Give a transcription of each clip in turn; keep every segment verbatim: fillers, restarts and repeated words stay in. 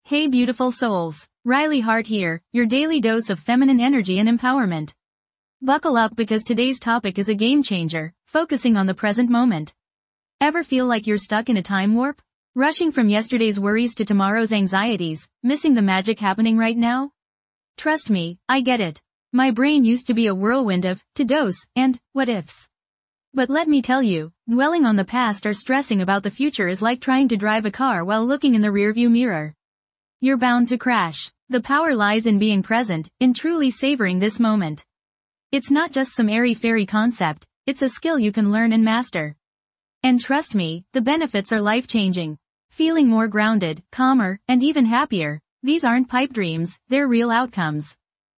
Hey beautiful souls, Riley Hart here, your daily dose of feminine energy and empowerment. Buckle up because today's topic is a game changer, focusing on the present moment. Ever feel like you're stuck in a time warp? Rushing from yesterday's worries to tomorrow's anxieties, missing the magic happening right now? Trust me, I get it. My brain used to be a whirlwind of to-dos and what-ifs. But let me tell you, dwelling on the past or stressing about the future is like trying to drive a car while looking in the rearview mirror. You're bound to crash. The power lies in being present, in truly savoring this moment. It's not just some airy-fairy concept, it's a skill you can learn and master. And trust me, the benefits are life-changing. Feeling more grounded, calmer, and even happier. These aren't pipe dreams, they're real outcomes.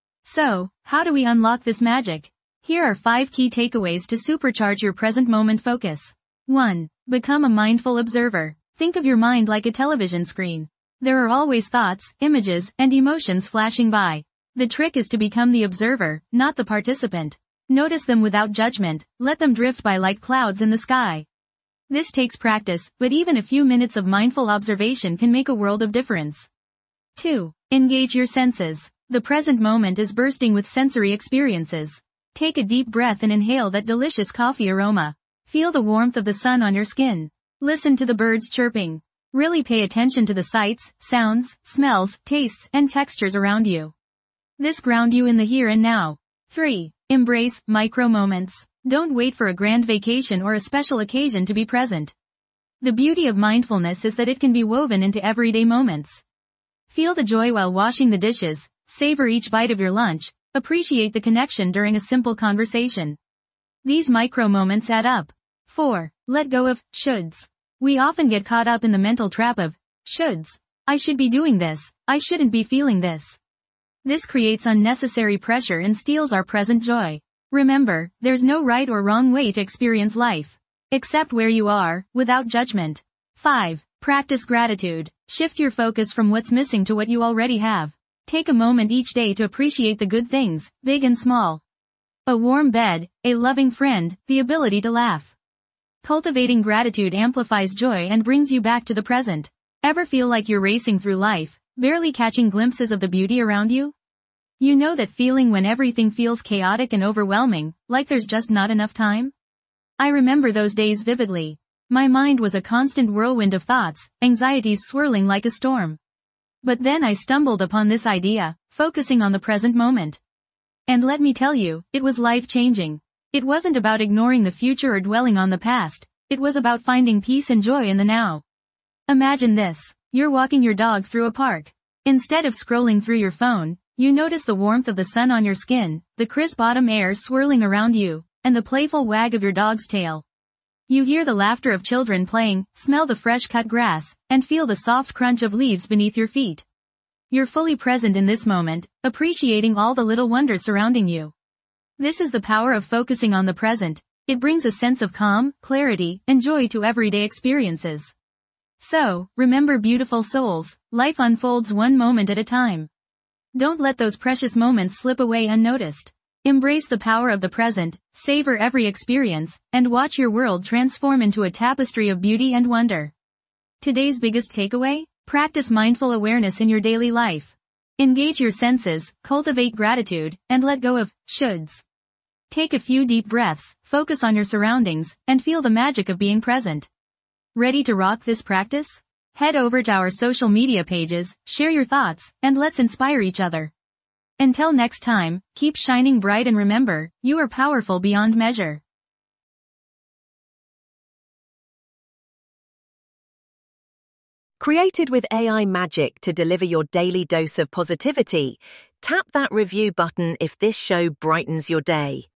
So, how do we unlock this magic? Here are five key takeaways to supercharge your present moment focus. one. Become a mindful observer. Think of your mind like a television screen. There are always thoughts, images, and emotions flashing by. The trick is to become the observer, not the participant. Notice them without judgment, let them drift by like clouds in the sky. This takes practice, but even a few minutes of mindful observation can make a world of difference. two. Engage your senses. The present moment is bursting with sensory experiences. Take a deep breath and inhale that delicious coffee aroma. Feel the warmth of the sun on your skin. Listen to the birds chirping. Really pay attention to the sights, sounds, smells, tastes, and textures around you. This grounds you in the here and now. three. Embrace micro moments. Don't wait for a grand vacation or a special occasion to be present. The beauty of mindfulness is that it can be woven into everyday moments. Feel the joy while washing the dishes, savor each bite of your lunch, appreciate the connection during a simple conversation. These micro moments add up. four. Let go of shoulds. We often get caught up in the mental trap of shoulds. I should be doing this, I shouldn't be feeling this. This creates unnecessary pressure and steals our present joy. Remember, there's no right or wrong way to experience life. Accept where you are, without judgment. five. Practice gratitude. Shift your focus from what's missing to what you already have. Take a moment each day to appreciate the good things, big and small. A warm bed, a loving friend, the ability to laugh. Cultivating gratitude amplifies joy and brings you back to the present. Ever feel like you're racing through life, barely catching glimpses of the beauty around you? You know that feeling when everything feels chaotic and overwhelming, like there's just not enough time? I remember those days vividly. My mind was a constant whirlwind of thoughts, anxieties swirling like a storm. But then I stumbled upon this idea, focusing on the present moment. And let me tell you, it was life-changing. It wasn't about ignoring the future or dwelling on the past, it was about finding peace and joy in the now. Imagine this, you're walking your dog through a park. Instead of scrolling through your phone, you notice the warmth of the sun on your skin, the crisp autumn air swirling around you, and the playful wag of your dog's tail. You hear the laughter of children playing, smell the fresh cut grass, and feel the soft crunch of leaves beneath your feet. You're fully present in this moment, appreciating all the little wonders surrounding you. This is the power of focusing on the present. It brings a sense of calm, clarity, and joy to everyday experiences. So, remember beautiful souls, life unfolds one moment at a time. Don't let those precious moments slip away unnoticed. Embrace the power of the present, savor every experience, and watch your world transform into a tapestry of beauty and wonder. Today's biggest takeaway? Practice mindful awareness in your daily life. Engage your senses, cultivate gratitude, and let go of shoulds. Take a few deep breaths, focus on your surroundings, and feel the magic of being present. Ready to rock this practice? Head over to our social media pages, share your thoughts, and let's inspire each other. Until next time, keep shining bright and remember, you are powerful beyond measure. Created with A I magic to deliver your daily dose of positivity, tap that review button if this show brightens your day.